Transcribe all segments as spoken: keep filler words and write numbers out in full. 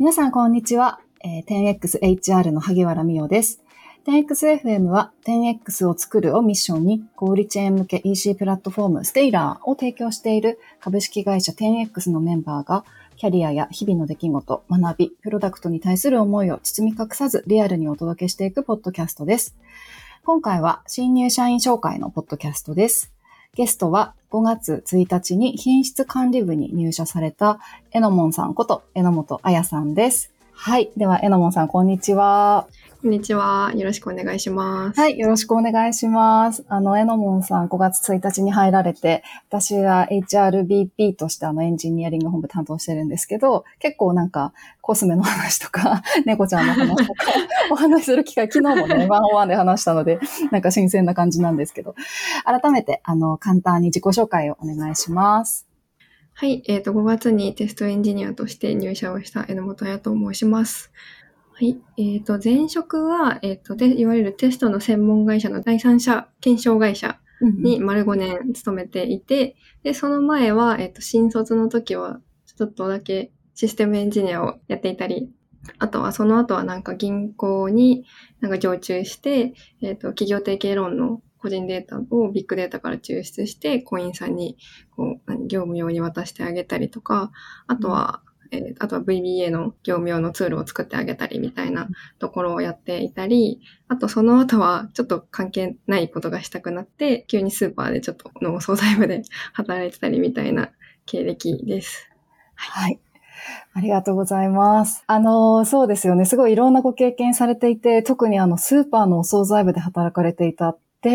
皆さんこんにちは。えー、テンエックスエイチアール の萩原美代です。テンエックスエフエム は テンエックス を作るをミッションに小売チェーン向け イーシー プラットフォームステイラーを提供している株式会社 テンエックス のメンバーがキャリアや日々の出来事、学び、プロダクトに対する思いを包み隠さずリアルにお届けしていくポッドキャストです。今回は新入社員紹介のポッドキャストです。ゲストはごがつついたちに品質管理部に入社されたえのもんさんこと榎本彩さんです。はい。では、えのもんさん、こんにちは。 こんにちは。よろしくお願いします。 はい。よろしくお願いします。あの、えのもんさん、ごがつついたちに入られて、私は エイチアールビーピー としてあの、エンジニアリング本部担当してるんですけど、結構なんか、コスメの話とか、猫ちゃんの話とか、お話しする機会、昨日もね、ワンオンワンで話したので、なんか新鮮な感じなんですけど、改めて、あの、簡単に自己紹介をお願いします。 はい。えっと、ごがつにテストエンジニアとして入社をした榎本彩と申します。はい。えっと、前職は、えっと、で、いわゆるテストの専門会社の第三者検証会社に丸ごねん勤めていて、で、その前は、えっと、新卒の時は、ちょっとだけシステムエンジニアをやっていたり、あとはその後はなんか銀行になんか常駐して、えっと、企業提携ローンの個人データをビッグデータから抽出して、行員さんにこう業務用に渡してあげたりとか、あとは、うんえー、あとは ブイビーエー の業務用のツールを作ってあげたりみたいなところをやっていたり、あとその後はちょっと関係ないことがしたくなって、急にスーパーでちょっとのお惣菜部で働いてたりみたいな経歴です。 はい。はいありがとうございます。あの、そうですよね。すごいいろんなご経験されていて、特にあの、スーパーのお惣菜部で働かれていたって、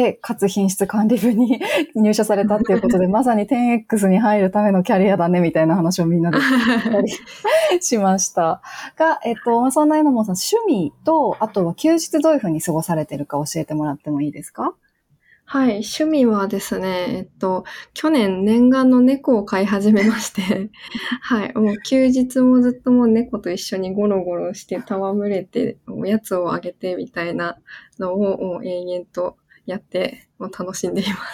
かつ品質管理部に入社されたっていうことで、まさに テンエックス に入るためのキャリアだね、みたいな話をみんなでしたりしました。が、えっと、そんなえのもんさん、趣味と、あとは休日どういうふうに過ごされてるか教えてもらってもいいですか？ はい、趣味はですね、えっと、去年念願の猫を飼い始めまして、はい、もう休日もずっともう猫と一緒にゴロゴロして戯れて、おやつをあげてみたいなのをもう延々とやって、もう楽しんでいます。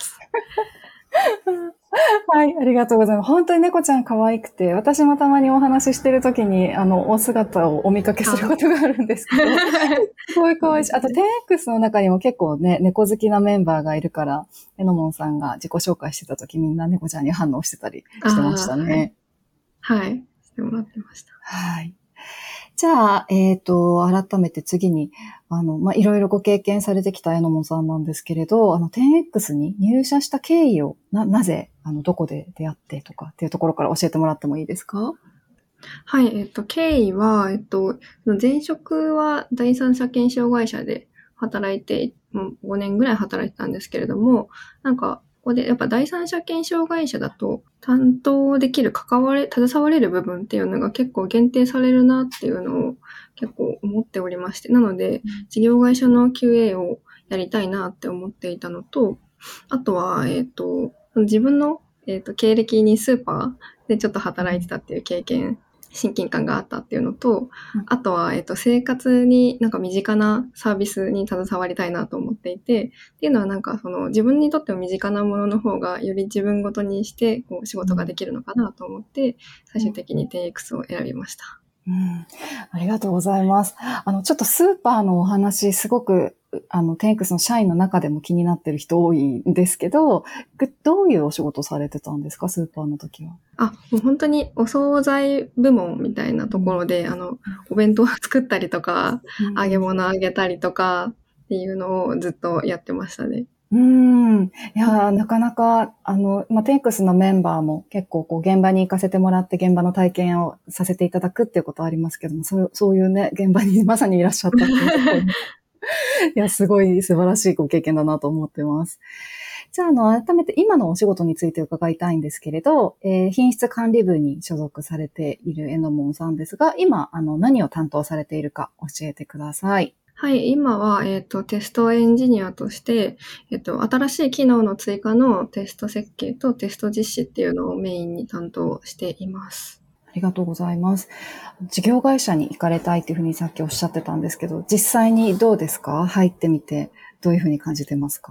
はい、ありがとうございます。本当に猫ちゃん可愛くて、私もたまにお話ししてるときに、あの、お姿をお見かけすることがあるんですけど、すごい可愛いし、あと テンエックス の中にも結構ね、猫好きなメンバーがいるから、えのもんさんが自己紹介してたときみんな猫ちゃんに反応してたりしてましたね。 はい、はい、してもらってました。 はい。じゃあ、えっと、改めて次に、あの、まあ、いろいろご経験されてきたえのもんさんなんですけれど、あの、テンエックス に入社した経緯を、な、なぜ、あの、どこで出会ってとかっていうところから教えてもらってもいいですか？ はい、えっと、経緯は、えっと、前職は第三者検証会社で働いて、もうごねんぐらい働いてたんですけれども、なんか、ここでやっぱ第三者検証会社だと担当できる関われ、携われる部分っていうのが結構限定されるなっていうのを結構思っておりまして、なので、事業会社の キューエー をやりたいなって思っていたのと、あとは、えっと、自分の、えっと、経歴にスーパーでちょっと働いてたっていう経験、親近感があったっていうのと、あとは、えっと、生活になんか身近なサービスに携わりたいなと思っていて、っていうのはなんかその自分にとっても身近なものの方がより自分ごとにしてこう仕事ができるのかなと思って、最終的に テンエックス を選びました。 うん、ありがとうございます。あの、ちょっとスーパーのお話、すごく、あの、テンエックス の社員の中でも気になってる人多いんですけど、どういうお仕事されてたんですか、スーパーの時は。 あ、もう本当にお惣菜部門みたいなところで、うん、あの、お弁当作ったりとか、うん、揚げ物あげたりとかっていうのをずっとやってましたね。 うん。いや、なかなか、あの、まあ、テンエックス のメンバーも結構こう現場に行かせてもらって現場の体験をさせていただくっていうことはありますけども、そう、そういうね、現場にまさにいらっしゃったっていういや、すごい素晴らしいご経験だなと思ってます。じゃあ、あの、改めて今のお仕事について伺いたいんですけれど、えー、品質管理部に所属されているえのもんさんですが、今、あの、何を担当されているか教えてください。 はい、今は、えっと、テストエンジニアとして、えっと、新しい機能の追加のテスト設計とテスト実施っていうのをメインに担当しています。 ありがとうございます。事業会社に行かれたいっていうふうにさっきおっしゃってたんですけど、実際にどうですか？入ってみて、どういうふうに感じてますか？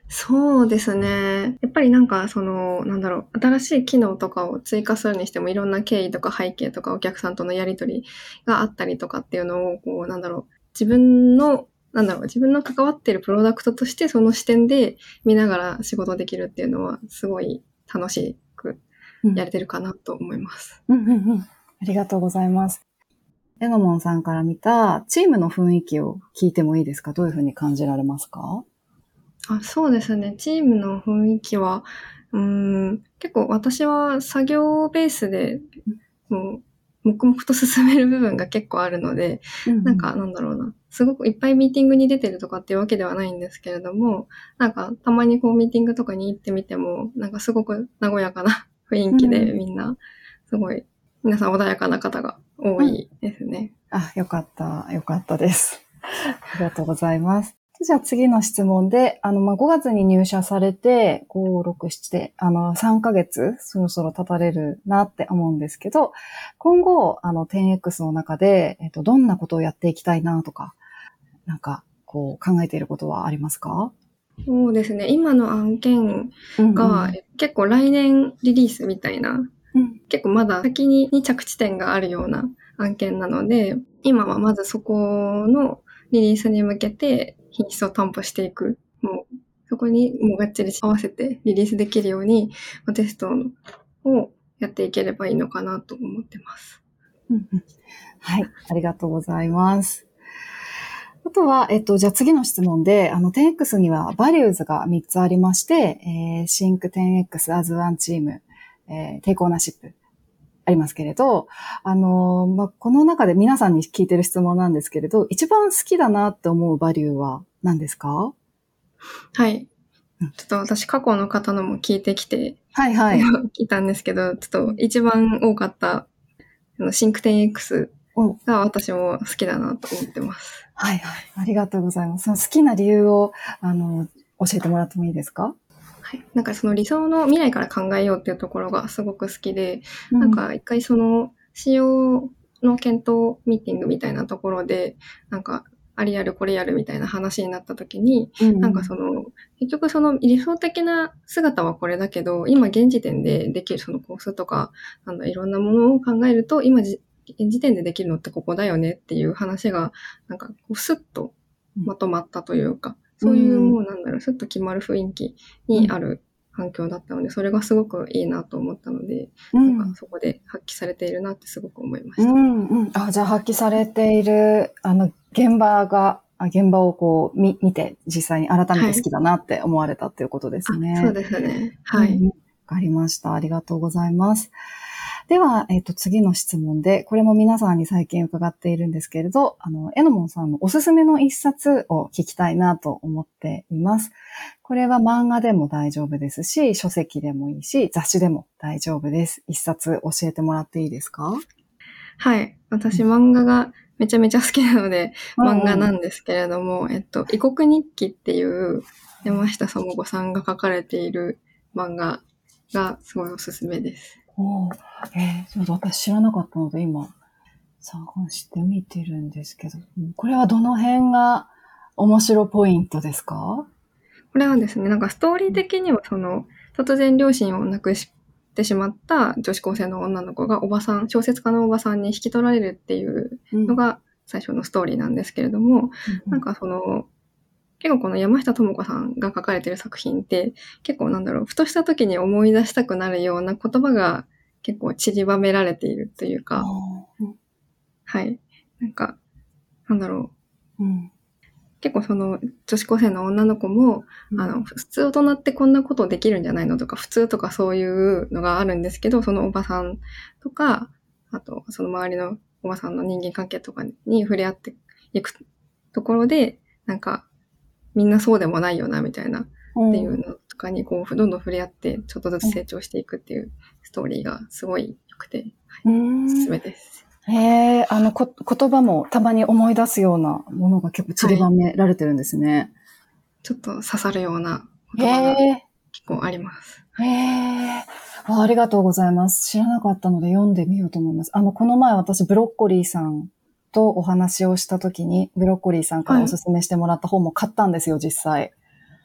そうですね。やっぱりなんかその、なんだろう、新しい機能とかを追加するにしてもいろんな経緯とか背景とかお客さんとのやりとりがあったりとかっていうのを、こう、なんだろう、自分の、なんだろう、自分の関わっているプロダクトとしてその視点で見ながら仕事できるっていうのはすごい楽しくやれてるかなと思います。 うんうんうんうん。ありがとうございます。エノモンさんから見たチームの雰囲気を聞いてもいいですか？どういうふうに感じられますか？ あ、そうですね。チームの雰囲気は、うーん、結構私は作業ベースで、もう、黙々と進める部分が結構あるので、 うんうん、 なんかなんだろうな、すごくいっぱいミーティングに出てるとかっていうわけではないんですけれども、なんかたまにこうミーティングとかに行ってみても、なんかすごく和やかな雰囲気でみんな、すごい、皆さん穏やかな方が多いですね。 うん、あ、よかった、よかったです。ありがとうございます。じゃあ次の質問で、あの、まあ、ごがつに入社されて、ご、ろく、なな、あの、さんかげつそろそろ経たれるなって思うんですけど、今後、あの、テンエックス の中で、えっと、どんなことをやっていきたいなとか、なんか、こう、考えていることはありますか？ そうですね。今の案件が、 うんうん、 結構来年リリースみたいな、 うん、 結構まだ先に着地点があるような案件なので、今はまずそこのリリースに向けて品質を担保していく。もう、そこにもうがっちり合わせてリリースできるように、テストをやっていければいいのかなと思ってます。 うんうん、はい、ありがとうございます。あとは、えっと、じゃあ次の質問で、あの、テンエックス にはバリューズがみっつありまして、えー、Think テンエックス as one team、えー、Take ownership ありますけれど、あの、まあ、この中で皆さんに聞いてる質問なんですけれど、一番好きだなって思うバリューは何ですか？ はい。ちょっと私過去の方のも聞いてきて、 はいはい。 聞いたんですけど、ちょっと一番多かったシンクテン X が私も好きだなと思ってます。 はいはい。ありがとうございます。その好きな理由を、あの、教えてもらってもいいですか？ はい。なんかその理想の未来から考えようっていうところがすごく好きで、 うん、 なんか一回その仕様の検討ミーティングみたいなところで、なんかあれやるこれやるみたいな話になった時に、うんうん、なんかその、結局その理想的な姿はこれだけど、今現時点でできるそのコースとか、なんだいろんなものを考えると、今現時点でできるのってここだよねっていう話が、なんかこうスッとまとまったというか、そういうもうなんだろう、スッと決まる雰囲気にある環境だったので、それがすごくいいなと思ったので、うん、なんかそこで発揮されているなってすごく思いました。 うんうん、あ、じゃあ発揮されている、あの、現場が、現場をこう見、見て、実際に改めて好きだなって思われたということですね。 はい、そうですね。はい。わ、うん、 かりました。ありがとうございます。では、えっと、次の質問で、これも皆さんに最近伺っているんですけれど、あの、エノモンさんのおすすめの一冊を聞きたいなと思っています。これは漫画でも大丈夫ですし、書籍でもいいし、雑誌でも大丈夫です。一冊教えてもらっていいですか？ はい。私、漫画がめちゃめちゃ好きなので、うん、漫画なんですけれども、えっと、異国日記っていう山下智子さんが書かれている漫画がすごいおすすめです。 おー、えー、ちょっと私知らなかったので今探してみてるんですけど、これはどの辺が面白ポイントですか？ これはですね、なんかストーリー的にはその、突然両親を亡くしてしまった女子高生の女の子がおばさん、小説家のおばさんに引き取られるっていうのが最初のストーリーなんですけれども、うん、なんかその、結構この山下智子さんが書かれている作品って、結構なんだろう、ふとした時に思い出したくなるような言葉が結構散りばめられているというか、うん、はい。なんか、なんだろう。うん結構その女子高生の女の子も、うん、あの、普通大人ってこんなことできるんじゃないのとか、普通とかそういうのがあるんですけど、そのおばさんとか、あとその周りのおばさんの人間関係とかに触れ合っていくところで、なんか、みんなそうでもないよな、みたいな、っていうのとかに、こう、どんどん触れ合って、ちょっとずつ成長していくっていうストーリーがすごい良くて、はい、おすすめです。 へえ、あのこ、言葉もたまに思い出すようなものが結構散りばめられてるんですね。はい、 ちょっと刺さるような言葉が結構あります。 へえ、ありがとうございます。知らなかったので読んでみようと思います。あの、この前私ブロッコリーさんとお話をしたときに、ブロッコリーさんからおすすめしてもらった本も買ったんですよ、実際。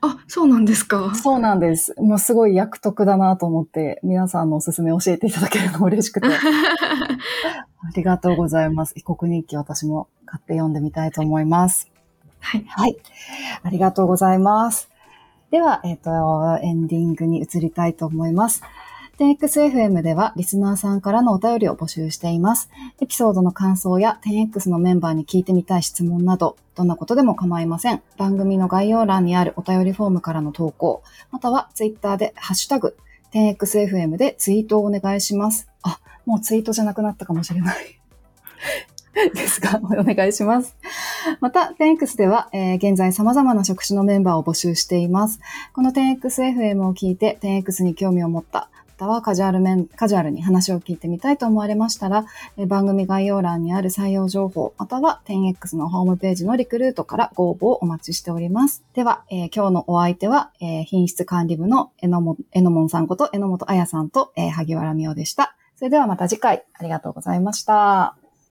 あ、そうなんですか。 そうなんです。もうすごい役得だなと思って、皆さんのおすすめ教えていただけるの嬉しくて。ありがとうございます。異国日記私も買って読んでみたいと思います。 はい。 はい。ありがとうございます。では、えっと、エンディングに移りたいと思います。テンエックスエフエム ではリスナーさんからのお便りを募集しています。エピソードの感想や テンエックス のメンバーに聞いてみたい質問など、どんなことでも構いません。番組の概要欄にあるお便りフォームからの投稿、またはツイッターでハッシュタグ、テンエックスエフエム でツイートをお願いします。あ、もうツイートじゃなくなったかもしれない。ですが、お願いします。また、テンエックス では、えー、現在様々な職種のメンバーを募集しています。この テンエックスエフエム を聞いて テンエックス に興味を持った、またはカジュアル面、カジュアルに話を聞いてみたいと思われましたら、えー、番組概要欄にある採用情報、または テンエックス のホームページのリクルートからご応募をお待ちしております。では、えー、今日のお相手は、えー、品質管理部のえのも、えのもんさんこと榎本彩さんと、えー、萩原美桜でした。それではまた次回ありがとうございました。